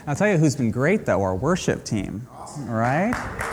I'll tell you who's been great, though, our worship team, right?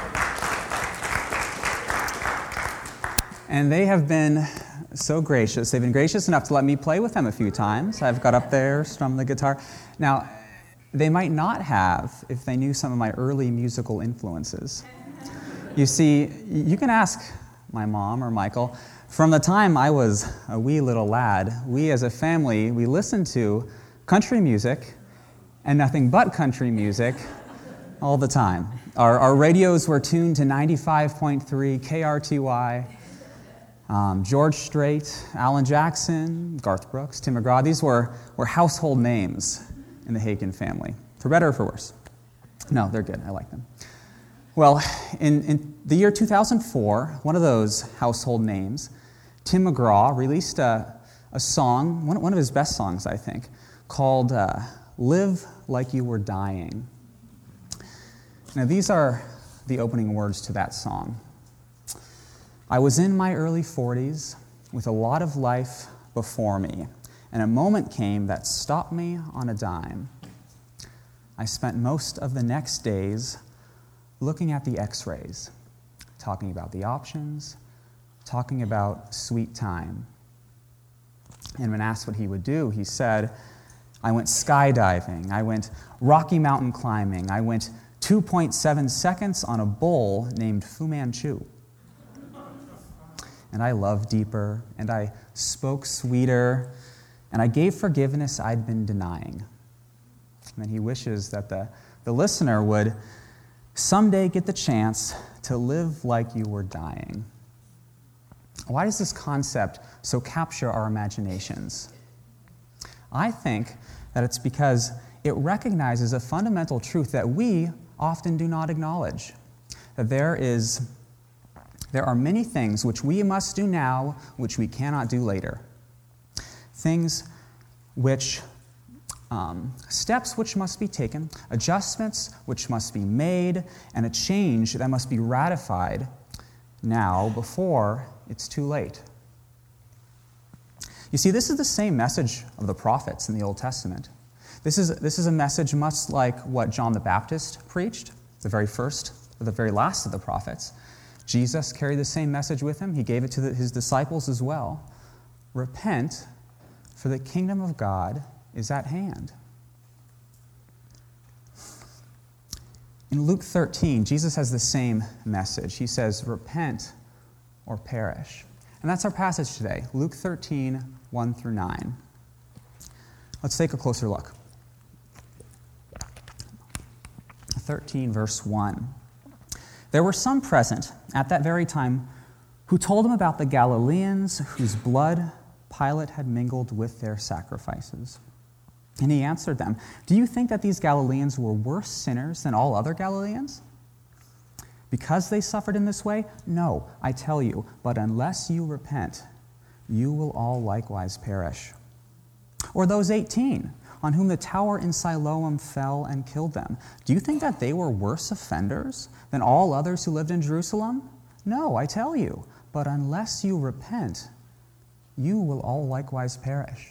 And they have been so gracious. They've been gracious enough to let me play with them a few times. I've got up there, strummed the guitar. Now, they might not have if they knew some of my early musical influences. You see, you can ask my mom or Michael. From the time I was a wee little lad, we as a family, we listened to country music and nothing but country music all the time. Our radios were tuned to 95.3 KRTY, George Strait, Alan Jackson, Garth Brooks, Tim McGraw. These were household names in the Hagen family, for better or for worse. No, they're good. I like them. Well, in the year 2004, one of those household names, Tim McGraw, released a song, one of his best songs, I think, called Live Like You Were Dying. Now, these are the opening words to that song. I was in my early 40s with a lot of life before me, and a moment came that stopped me on a dime. I spent most of the next days looking at the x-rays, talking about the options, talking about sweet time. And when asked what he would do, he said, I went skydiving, I went Rocky Mountain climbing, I went 2.7 seconds on a bull named Fu Manchu. And I loved deeper, and I spoke sweeter, and I gave forgiveness I'd been denying. And then he wishes that the listener would someday get the chance to live like you were dying. Why does this concept so capture our imaginations? I think that it's because it recognizes a fundamental truth that we often do not acknowledge. That there are many things which we must do now, which we cannot do later. Things which, steps which must be taken, adjustments which must be made, and a change that must be ratified now before it's too late. You see, this is the same message of the prophets in the Old Testament. This is a message much like what John the Baptist preached, the very first, or the very last of the prophets. Jesus carried the same message with him. He gave it to his disciples as well. Repent, for the kingdom of God is at hand. In Luke 13, Jesus has the same message. He says, repent or perish. And that's our passage today, Luke 13, 1 through 9. Let's take a closer look. 13, verse 1. There were some present at that very time who told him about the Galileans whose blood Pilate had mingled with their sacrifices. And he answered them, do you think that these Galileans were worse sinners than all other Galileans? Because they suffered in this way? No, I tell you, but unless you repent, you will all likewise perish. Or those 18, on whom the tower in Siloam fell and killed them. Do you think that they were worse offenders than all others who lived in Jerusalem? No, I tell you, but unless you repent, you will all likewise perish.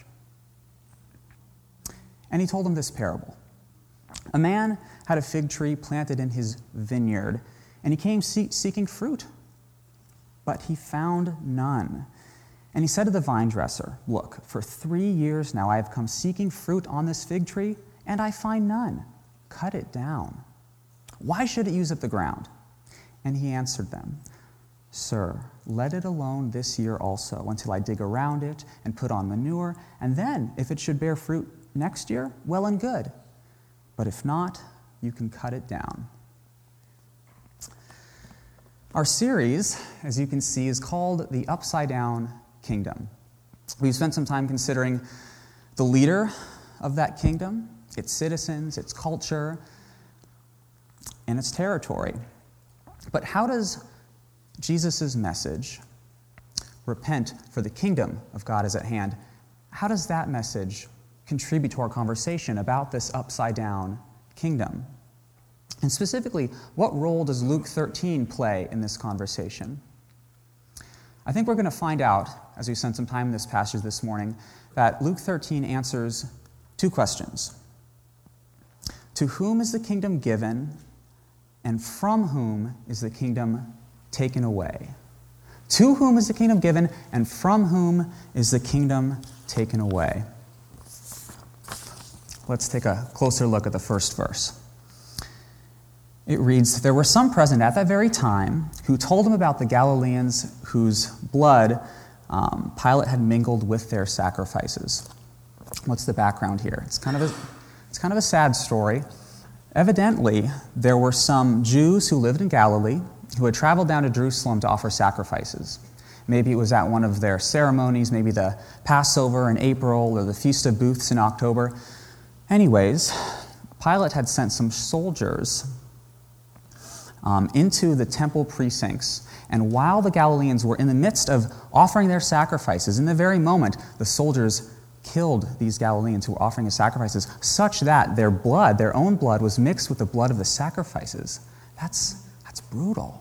And he told them this parable. A man had a fig tree planted in his vineyard, and he came seeking fruit, but he found none. And he said to the vine dresser, look, for 3 years now I have come seeking fruit on this fig tree, and I find none. Cut it down. Why should it use up the ground? And he answered them, Sir, let it alone this year also, until I dig around it and put on manure, and then, if it should bear fruit next year, well and good. But if not, you can cut it down. Our series, as you can see, is called The Upside Down Kingdom. We've spent some time considering the leader of that kingdom, its citizens, its culture, and its territory. But how does Jesus' message, repent for the kingdom of God is at hand, how does that message contribute to our conversation about this upside-down kingdom? And specifically, what role does Luke 13 play in this conversation? I think we're going to find out, as we spend some time in this passage this morning, that Luke 13 answers two questions. To whom is the kingdom given, and from whom is the kingdom taken away? To whom is the kingdom given, and from whom is the kingdom taken away? Let's take a closer look at the first verse. It reads, "There were some present at that very time who told him about the Galileans whose blood Pilate had mingled with their sacrifices." What's the background here? It's kind of a sad story. Evidently, there were some Jews who lived in Galilee who had traveled down to Jerusalem to offer sacrifices. Maybe it was at one of their ceremonies, maybe the Passover in April or the Feast of Booths in October. Anyways, Pilate had sent some soldiers into the temple precincts, and while the Galileans were in the midst of offering their sacrifices, in the very moment, the soldiers killed these Galileans who were offering the sacrifices, such that their blood, their own blood, was mixed with the blood of the sacrifices. That's brutal.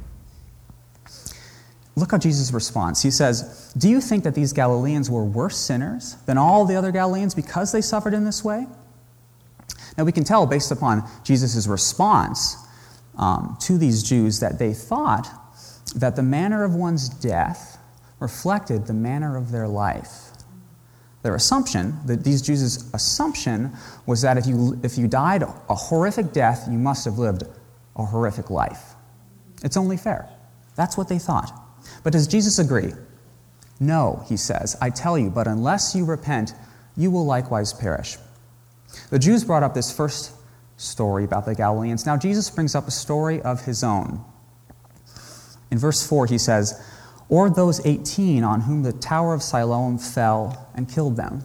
Look how Jesus responds. He says, "Do you think that these Galileans were worse sinners than all the other Galileans because they suffered in this way?" Now we can tell based upon Jesus' response to these Jews that they thought that the manner of one's death reflected the manner of their life. Their assumption, that these Jews' assumption, was that if you died a horrific death, you must have lived a horrific life. It's only fair. That's what they thought. But does Jesus agree? "No," he says, "I tell you, but unless you repent, you will likewise perish." The Jews brought up this first story about the Galileans. Now Jesus brings up a story of his own. In verse 4 he says, "Or those 18 on whom the tower of Siloam fell and killed them."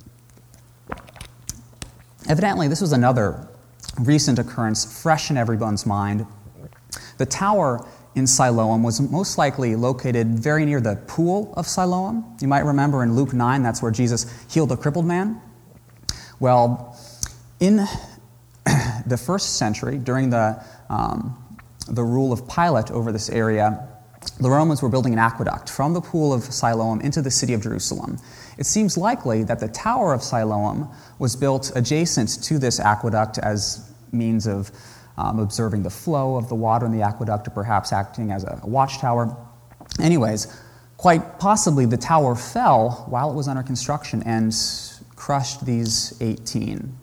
Evidently, this was another recent occurrence, fresh in everyone's mind. The tower in Siloam was most likely located very near the pool of Siloam. You might remember in Luke 9, that's where Jesus healed a crippled man. Well, in the first century, during the rule of Pilate over this area, the Romans were building an aqueduct from the pool of Siloam into the city of Jerusalem. It seems likely that the Tower of Siloam was built adjacent to this aqueduct as means of observing the flow of the water in the aqueduct, or perhaps acting as a watchtower. Anyways, quite possibly the tower fell while it was under construction and crushed these 18.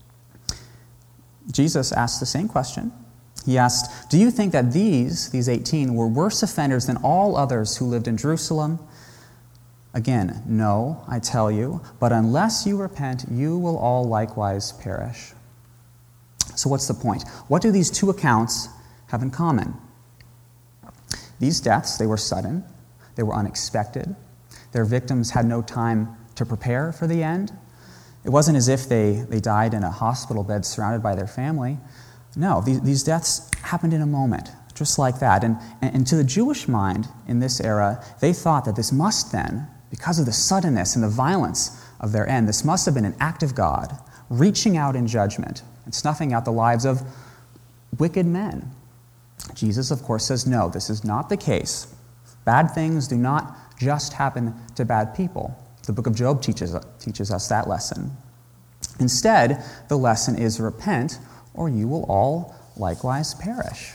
Jesus asked the same question. He asked, "Do you think that these 18, were worse offenders than all others who lived in Jerusalem?" Again, "No, I tell you, but unless you repent, you will all likewise perish." So what's the point? What do these two accounts have in common? These deaths, they were sudden, they were unexpected. Their victims had no time to prepare for the end. It wasn't as if they died in a hospital bed surrounded by their family. No, these deaths happened in a moment, just like that. And to the Jewish mind in this era, they thought that this must then, because of the suddenness and the violence of their end, this must have been an act of God reaching out in judgment and snuffing out the lives of wicked men. Jesus, of course, says, no, this is not the case. Bad things do not just happen to bad people. The book of Job teaches us that lesson. Instead, the lesson is repent, or you will all likewise perish.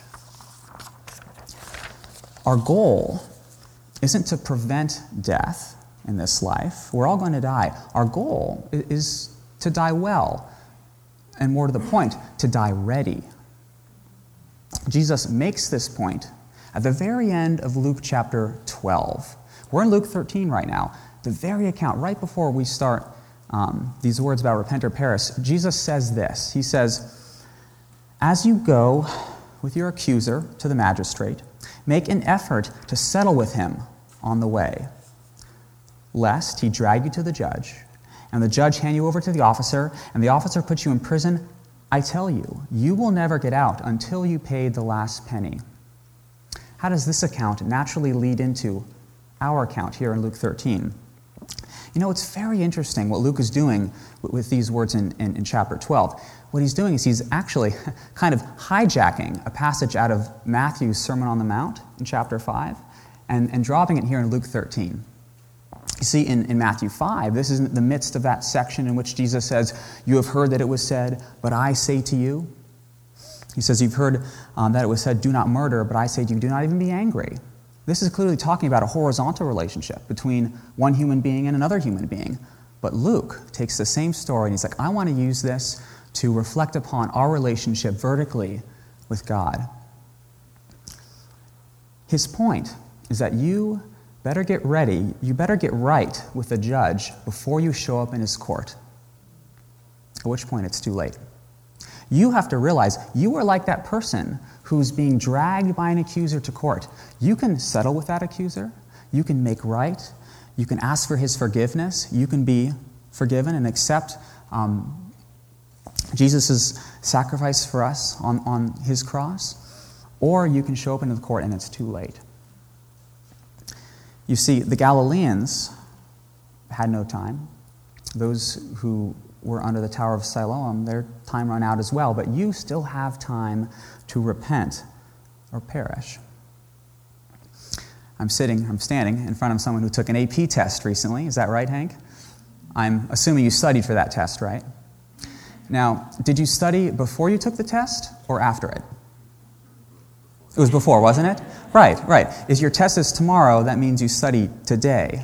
Our goal isn't to prevent death in this life. We're all going to die. Our goal is to die well, and more to the point, to die ready. Jesus makes this point at the very end of Luke chapter 12. We're in Luke 13 right now. The very account, right before we start these words about repent or perish, Jesus says this. He says, "As you go with your accuser to the magistrate, make an effort to settle with him on the way, lest he drag you to the judge, and the judge hand you over to the officer, and the officer puts you in prison. I tell you, you will never get out until you paid the last penny." How does this account naturally lead into our account here in Luke 13? You know, it's very interesting what Luke is doing with these words in chapter 12. What he's doing is he's actually kind of hijacking a passage out of Matthew's Sermon on the Mount in chapter 5 and dropping it here in Luke 13. You see, in Matthew 5, this is in the midst of that section in which Jesus says, "You have heard that it was said, but I say to you." He says, "You've heard that it was said, 'Do not murder,' but I say to you, do not even be angry." This is clearly talking about a horizontal relationship between one human being and another human being. But Luke takes the same story and he's like, I want to use this to reflect upon our relationship vertically with God. His point is that you better get ready, you better get right with the judge before you show up in his court, at which point it's too late. You have to realize you are like that person who's being dragged by an accuser to court. You can settle with that accuser. You can make right. You can ask for his forgiveness. You can be forgiven and accept Jesus' sacrifice for us on his cross. Or you can show up into the court and it's too late. You see, the Galileans had no time. Those who were under the Tower of Siloam, their time ran out as well, but you still have time to repent or perish. I'm standing in front of someone who took an AP test recently. Is that right, Hank? I'm assuming you studied for that test, right? Now, did you study before you took the test or after it? It was before, wasn't it? Right. If your test is tomorrow, that means you study today.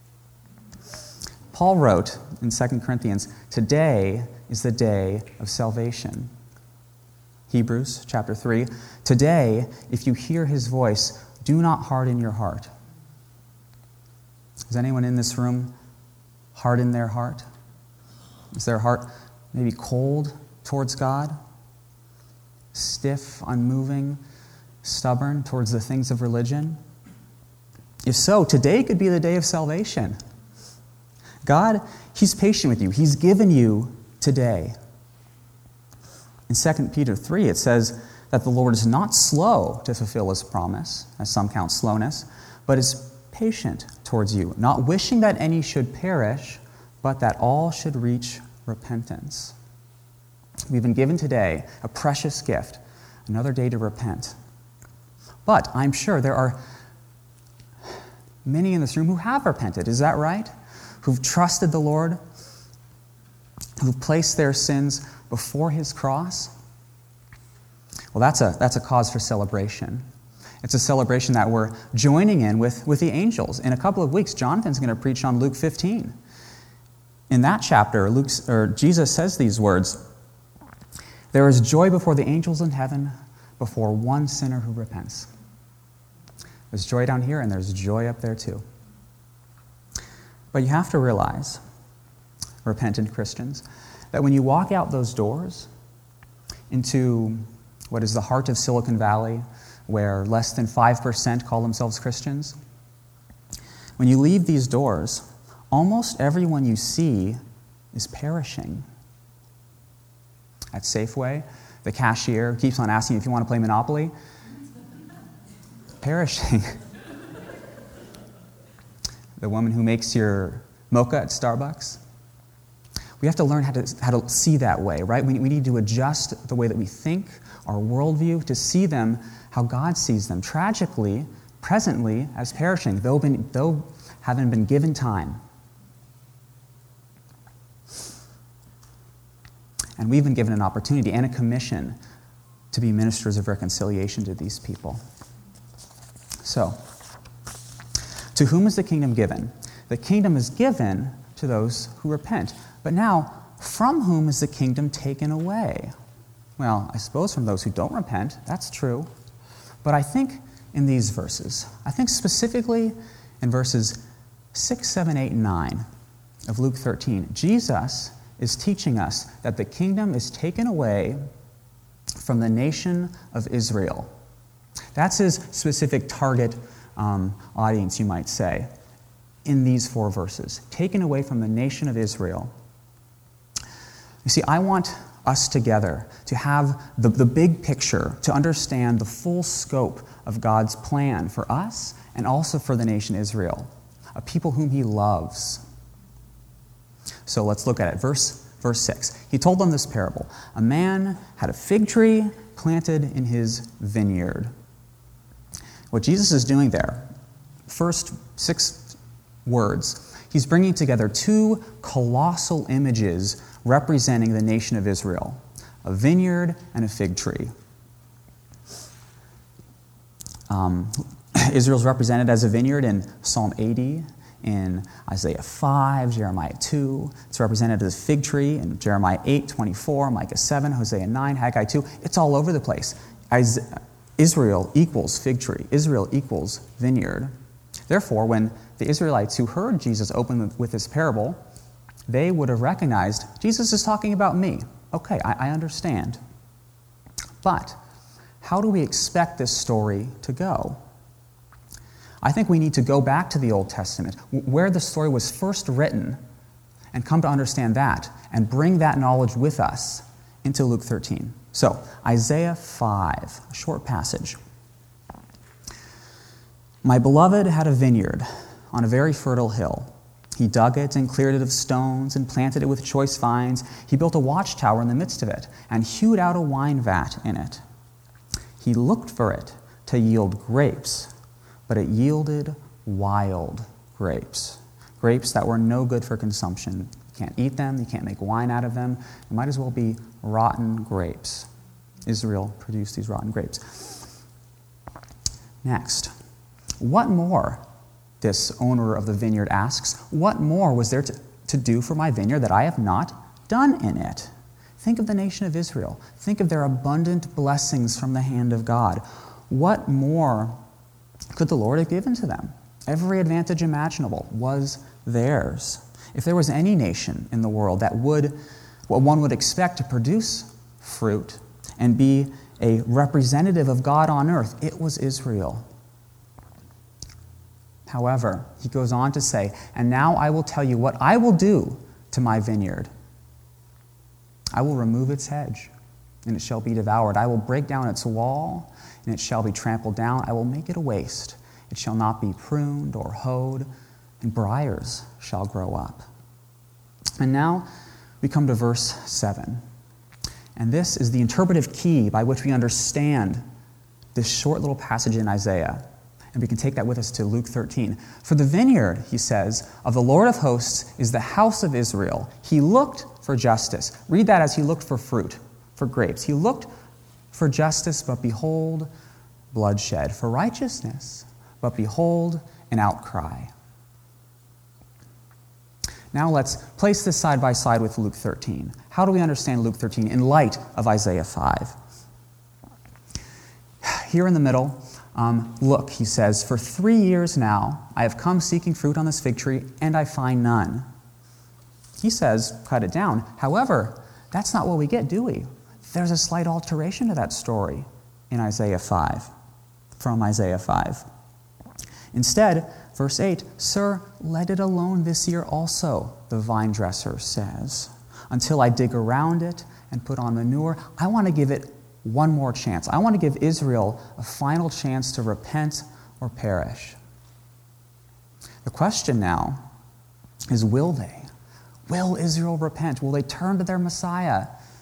Paul wrote in 2 Corinthians, today is the day of salvation. Hebrews chapter 3, today, if you hear his voice, do not harden your heart. Has anyone in this room hardened their heart? Is their heart maybe cold towards God? Stiff, unmoving, stubborn towards the things of religion? If so, today could be the day of salvation. God, he's patient with you. He's given you today. In 2 Peter 3, it says that the Lord is not slow to fulfill his promise, as some count slowness, but is patient towards you, not wishing that any should perish, but that all should reach repentance. We've been given today a precious gift, another day to repent. But I'm sure there are many in this room who have repented. Is that right? Who've trusted the Lord, who've placed their sins before his cross. Well, that's a cause for celebration. It's a celebration that we're joining in with the angels. In a couple of weeks, Jonathan's going to preach on Luke 15. In that chapter, Jesus says these words, "There is joy before the angels in heaven, before one sinner who repents." There's joy down here, and there's joy up there too. But you have to realize, repentant Christians, that when you walk out those doors into what is the heart of Silicon Valley, where less than 5% call themselves Christians, when you leave these doors, almost everyone you see is perishing. At Safeway, the cashier keeps on asking if you want to play Monopoly. Perishing. The woman who makes your mocha at Starbucks. We have to learn how to see that way, right? We need to adjust the way that we think, our worldview, to see them how God sees them. Tragically, presently, as perishing, though having been given time. And we've been given an opportunity and a commission to be ministers of reconciliation to these people. So, to whom is the kingdom given? The kingdom is given to those who repent. But now, from whom is the kingdom taken away? Well, I suppose from those who don't repent. That's true. But I think in these verses, I think specifically in verses 6, 7, 8, and 9 of Luke 13, Jesus is teaching us that the kingdom is taken away from the nation of Israel. That's his specific target audience, you might say, in these 4 verses. Taken away from the nation of Israel. You see, I want us together to have the big picture, to understand the full scope of God's plan for us and also for the nation Israel, a people whom he loves. So let's look at it. Verse 6. He told them this parable. A man had a fig tree planted in his vineyard. What Jesus is doing there, first 6 words, He's bringing together two colossal images representing the nation of Israel, a vineyard and a fig tree. Israel's represented as a vineyard in Psalm 80, in Isaiah 5, Jeremiah 2. It's represented as a fig tree in Jeremiah 8, 24, Micah 7, Hosea 9, Haggai 2. It's all over the place. Israel equals fig tree. Israel equals vineyard. Therefore, when the Israelites who heard Jesus open with this parable, they would have recognized, Jesus is talking about me. Okay, I understand. But how do we expect this story to go? I think we need to go back to the Old Testament, where the story was first written, and come to understand that, and bring that knowledge with us into Luke 13. So, Isaiah 5, a short passage. My beloved had a vineyard on a very fertile hill. He dug it and cleared it of stones and planted it with choice vines. He built a watchtower in the midst of it and hewed out a wine vat in it. He looked for it to yield grapes, but it yielded wild grapes, grapes that were no good for consumption. You can't eat them, you can't make wine out of them. It might as well be rotten grapes. Israel produced these rotten grapes. Next, what more, this owner of the vineyard asks, what more was there to do for my vineyard that I have not done in it? Think of the nation of Israel. Think of their abundant blessings from the hand of God. What more could the Lord have given to them? Every advantage imaginable was theirs. If there was any nation in the world that would, what one would expect to produce fruit and be a representative of God on earth, it was Israel. However, he goes on to say, and now I will tell you what I will do to my vineyard. I will remove its hedge, and it shall be devoured. I will break down its wall, and it shall be trampled down. I will make it a waste. It shall not be pruned or hoed, and briars shall grow up. And now we come to verse 7. And this is the interpretive key by which we understand this short little passage in Isaiah. And we can take that with us to Luke 13. For the vineyard, he says, of the Lord of hosts is the house of Israel. He looked for justice. Read that as he looked for fruit, for grapes. He looked for justice, but behold, bloodshed. For righteousness, but behold, an outcry. Now let's place this side by side with Luke 13. How do we understand Luke 13 in light of Isaiah 5? Here in the middle, look, he says, for 3 years now I have come seeking fruit on this fig tree, and I find none. He says, cut it down. However, that's not what we get, do we? There's a slight alteration to that story in Isaiah 5, from Isaiah 5. Instead, verse 8, Sir, let it alone this year also, the vine dresser says, until I dig around it and put on manure. I want to give it one more chance. I want to give Israel a final chance to repent or perish. The question now is, will they? Will Israel repent? Will they turn to their Messiah?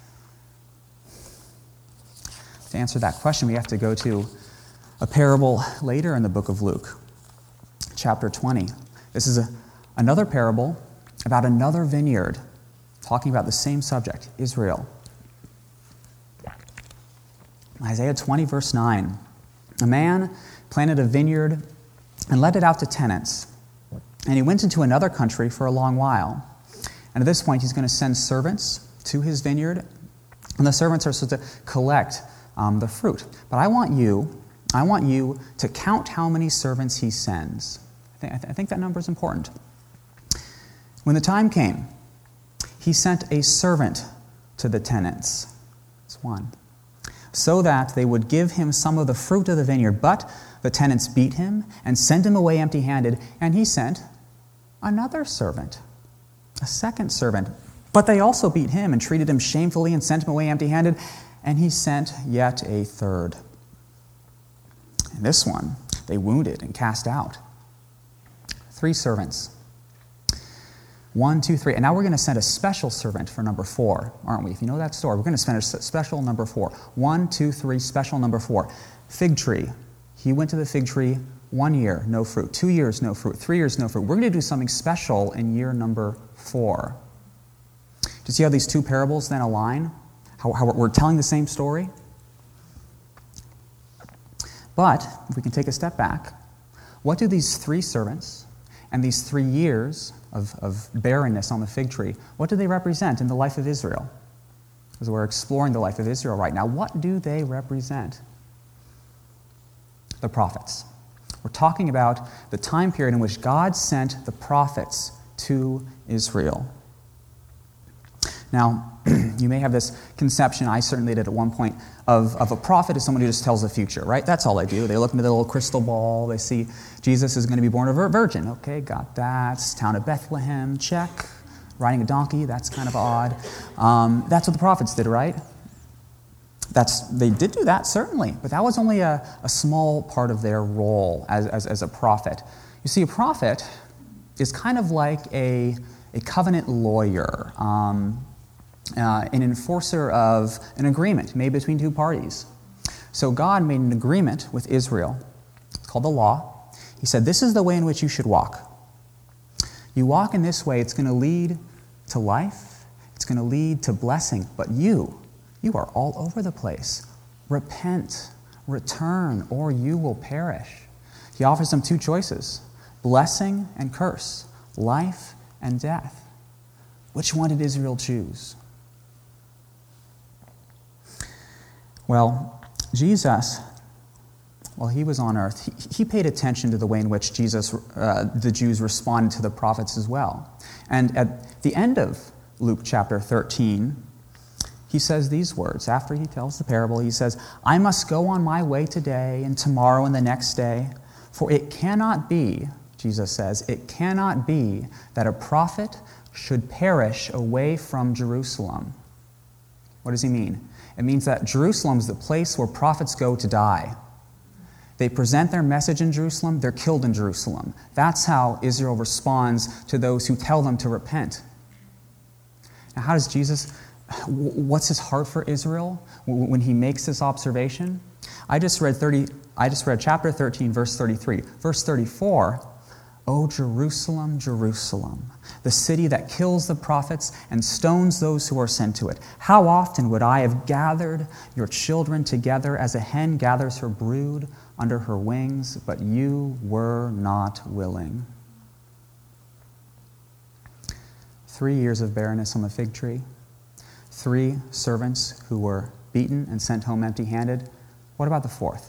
To answer that question, we have to go to a parable later in the book of Luke, chapter 20. This is another parable about another vineyard, talking about the same subject, Israel. Isaiah 20, verse 9. A man planted a vineyard and let it out to tenants. And he went into another country for a long while. And at this point, he's going to send servants to his vineyard. And the servants are supposed to collect the fruit. But I want you to count how many servants he sends. I think that number is important. When the time came, he sent a servant to the tenants. That's one. So that they would give him some of the fruit of the vineyard. But the tenants beat him and sent him away empty-handed, and he sent another servant, a second servant. But they also beat him and treated him shamefully and sent him away empty-handed, and he sent yet a third. And this one they wounded and cast out. 3 servants. 1, 2, 3. And now we're going to send a special servant for number 4, aren't we? If you know that story, we're going to send a special number 4. 1, 2, 3, special number 4. Fig tree. He went to the fig tree, 1 year, no fruit. 2 years, no fruit. 3 years, no fruit. We're going to do something special in year number 4. Do you see how these two parables then align? How we're telling the same story? But, if we can take a step back, what do these 3 servants and these 3 years of barrenness on the fig tree, what do they represent in the life of Israel? Because we're exploring the life of Israel right now. What do they represent? The prophets. We're talking about the time period in which God sent the prophets to Israel. Now, you may have this conception, I certainly did at one point, of a prophet as someone who just tells the future, right? That's all they do. They look into the little crystal ball. They see Jesus is going to be born of a virgin. Okay, got that. Town of Bethlehem, check. Riding a donkey, that's kind of odd. That's what the prophets did, right? They did do that, certainly, but that was only a small part of their role as a prophet. You see, a prophet is kind of like a covenant lawyer, an enforcer of an agreement made between 2 parties. So God made an agreement with Israel. It's called the law. He said, this is the way in which you should walk. You walk in this way, it's going to lead to life. It's going to lead to blessing. But you are all over the place. Repent, return, or you will perish. He offers them 2 choices, blessing and curse, life and death. Which one did Israel choose? Well, Jesus, while he was on earth, he paid attention to the way in which the Jews responded to the prophets as well. And at the end of Luke chapter 13, he says these words. After he tells the parable, he says, I must go on my way today and tomorrow and the next day, for it cannot be, Jesus says, it cannot be that a prophet should perish away from Jerusalem. What does he mean? It means that Jerusalem is the place where prophets go to die. They present their message in Jerusalem, they're killed in Jerusalem. That's how Israel responds to those who tell them to repent. Now, how does Jesus, what's his heart for Israel when he makes this observation? I just read chapter 13, verse 33. Verse 34, O Jerusalem, Jerusalem, the city that kills the prophets and stones those who are sent to it. How often would I have gathered your children together as a hen gathers her brood under her wings, but you were not willing. 3 years of barrenness on the fig tree. 3 servants who were beaten and sent home empty-handed. What about the 4th?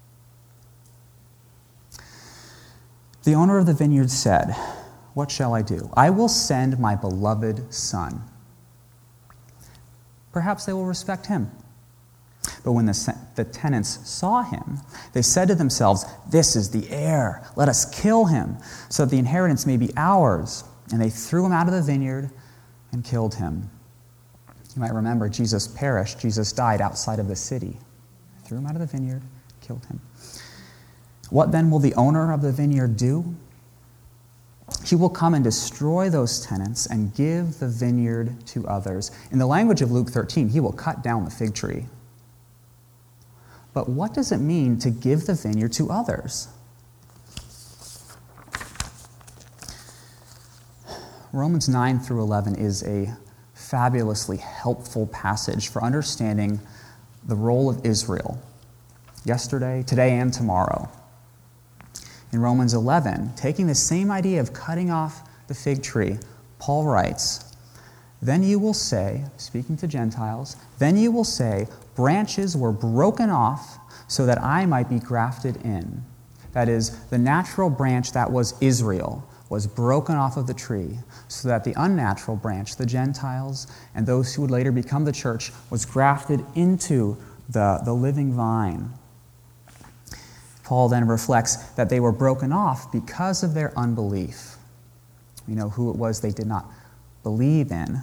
The owner of the vineyard said, what shall I do? I will send my beloved son. Perhaps they will respect him. But when the tenants saw him, they said to themselves, this is the heir. Let us kill him, so that the inheritance may be ours. And they threw him out of the vineyard and killed him. You might remember Jesus perished. Jesus died outside of the city. They threw him out of the vineyard, killed him. What then will the owner of the vineyard do? He will come and destroy those tenants and give the vineyard to others. In the language of Luke 13, he will cut down the fig tree. But what does it mean to give the vineyard to others? Romans 9 through 11 is a fabulously helpful passage for understanding the role of Israel yesterday, today, and tomorrow. In Romans 11, taking the same idea of cutting off the fig tree, Paul writes, then you will say, speaking to Gentiles, then you will say, branches were broken off so that I might be grafted in. That is, the natural branch that was Israel was broken off of the tree so that the unnatural branch, the Gentiles, and those who would later become the church, was grafted into the living vine. Paul then reflects that they were broken off because of their unbelief. We know who it was they did not believe in.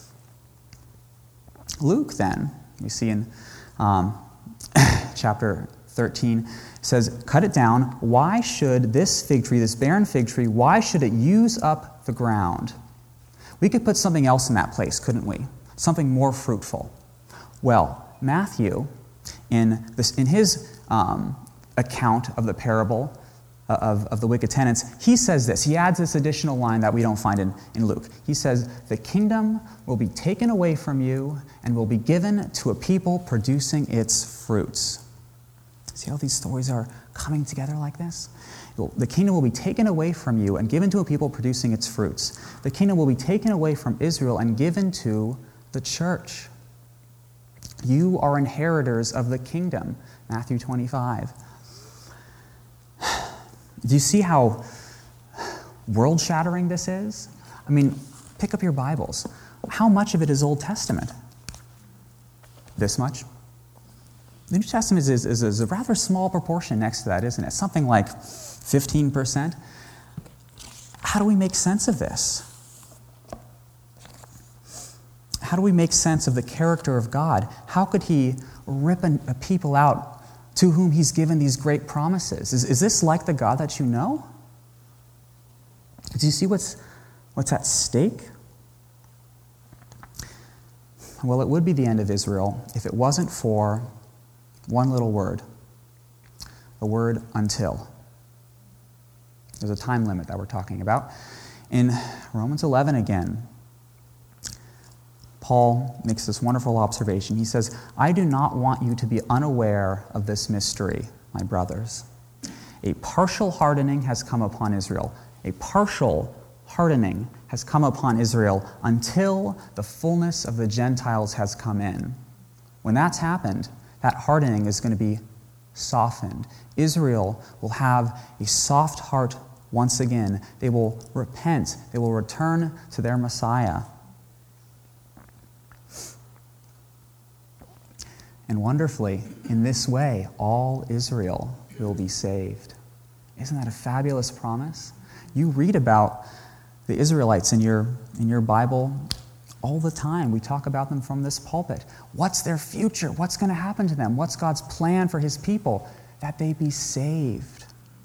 Luke then, we see in chapter 13, says, cut it down. Why should this fig tree, this barren fig tree, why should it use up the ground? We could put something else in that place, couldn't we? Something more fruitful. Well, Matthew, in his account of the parable, of the wicked tenants, he says this. He adds this additional line that we don't find in Luke. He says, the kingdom will be taken away from you and will be given to a people producing its fruits. See how these stories are coming together like this? The kingdom will be taken away from you and given to a people producing its fruits. The kingdom will be taken away from Israel and given to the church. You are inheritors of the kingdom, Matthew 25. Do you see how world-shattering this is? I mean, pick up your Bibles. How much of it is Old Testament? This much? The New Testament is a rather small proportion next to that, isn't it? Something like 15%. How do we make sense of this? How do we make sense of the character of God? How could he rip a people out to whom he's given these great promises? Is this like the God that you know? Do you see what's at stake? Well, it would be the end of Israel if it wasn't for one little word, the word until. There's a time limit that we're talking about. In Romans 11 again, Paul makes this wonderful observation. He says, I do not want you to be unaware of this mystery, my brothers. A partial hardening has come upon Israel. A partial hardening has come upon Israel until the fullness of the Gentiles has come in. When that's happened, that hardening is going to be softened. Israel will have a soft heart once again. They will repent. They will return to their Messiah. And wonderfully, in this way, all Israel will be saved. Isn't that a fabulous promise? You read about the Israelites in your Bible all the time. We talk about them from this pulpit. What's their future? What's going to happen to them? What's God's plan for his people? That they be saved.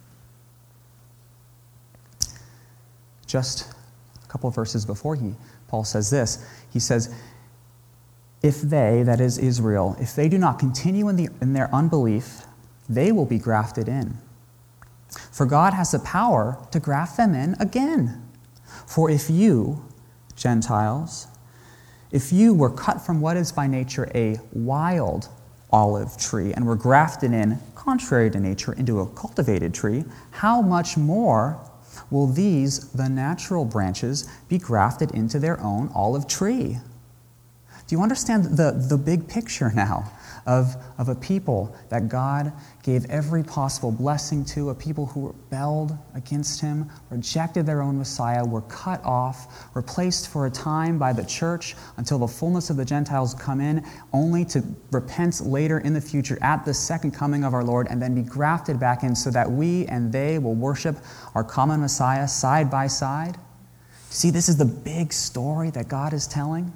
Just a couple of verses before Paul says this. He says, if they, that is Israel, if they do not continue in their unbelief, they will be grafted in. For God has the power to graft them in again. For if you, Gentiles, if you were cut from what is by nature a wild olive tree and were grafted in, contrary to nature, into a cultivated tree, how much more will these, the natural branches, be grafted into their own olive tree? Do you understand the big picture now of a people that God gave every possible blessing to, a people who rebelled against him, rejected their own Messiah, were cut off, replaced for a time by the church until the fullness of the Gentiles come in, only to repent later in the future at the second coming of our Lord and then be grafted back in so that we and they will worship our common Messiah side by side? See, this is the big story that God is telling.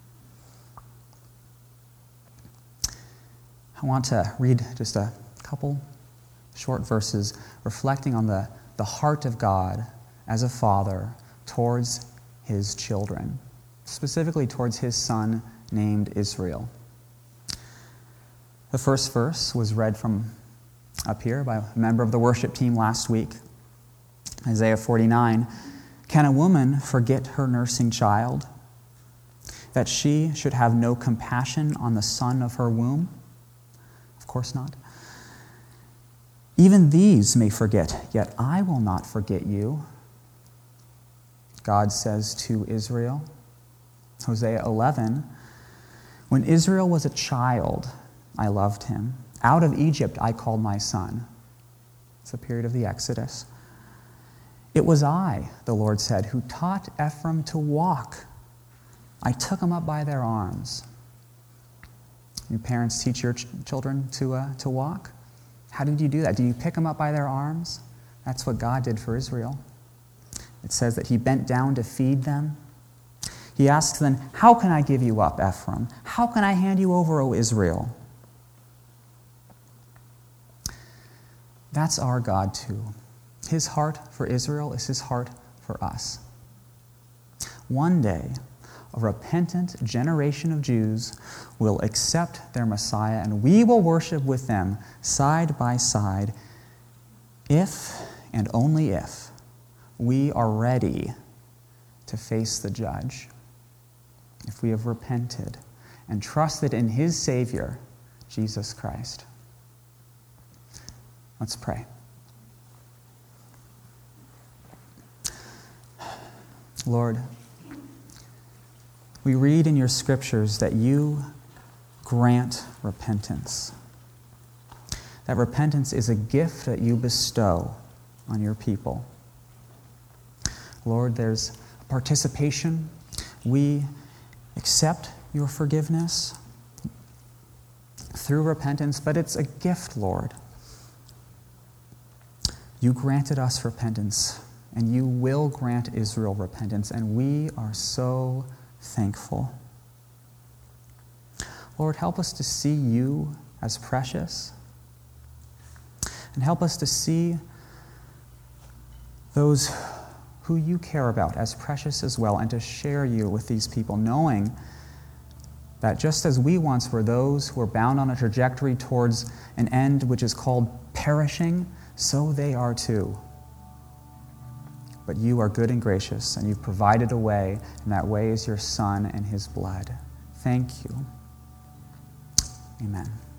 I want to read just a couple short verses reflecting on the heart of God as a father towards his children, specifically towards his son named Israel. The first verse was read from up here by a member of the worship team last week, Isaiah 49. Can a woman forget her nursing child, that she should have no compassion on the son of her womb? Of course not. Even these may forget, yet I will not forget you, God says to Israel. Hosea 11, when Israel was a child, I loved him. Out of Egypt I called my son. It's a period of the Exodus. It was I, the Lord said, who taught Ephraim to walk. I took him up by their arms. You parents teach your children to walk? How did you do that? Did you pick them up by their arms? That's what God did for Israel. It says that he bent down to feed them. He asks them, how can I give you up, Ephraim? How can I hand you over, O Israel? That's our God too. His heart for Israel is his heart for us. One day, a repentant generation of Jews will accept their Messiah, and we will worship with them side by side if and only if, we are ready to face the judge, if we have repented and trusted in his Savior, Jesus Christ. Let's pray. Lord, we read in your scriptures that you grant repentance. That repentance is a gift that you bestow on your people. Lord, there's participation. We accept your forgiveness through repentance, but it's a gift, Lord. You granted us repentance, and you will grant Israel repentance, and we are so thankful. Lord, help us to see you as precious, and help us to see those who you care about as precious as well, and to share you with these people, knowing that just as we once were those who were bound on a trajectory towards an end which is called perishing, so they are too. But you are good and gracious, and you've provided a way, and that way is your Son and his blood. Thank you. Amen.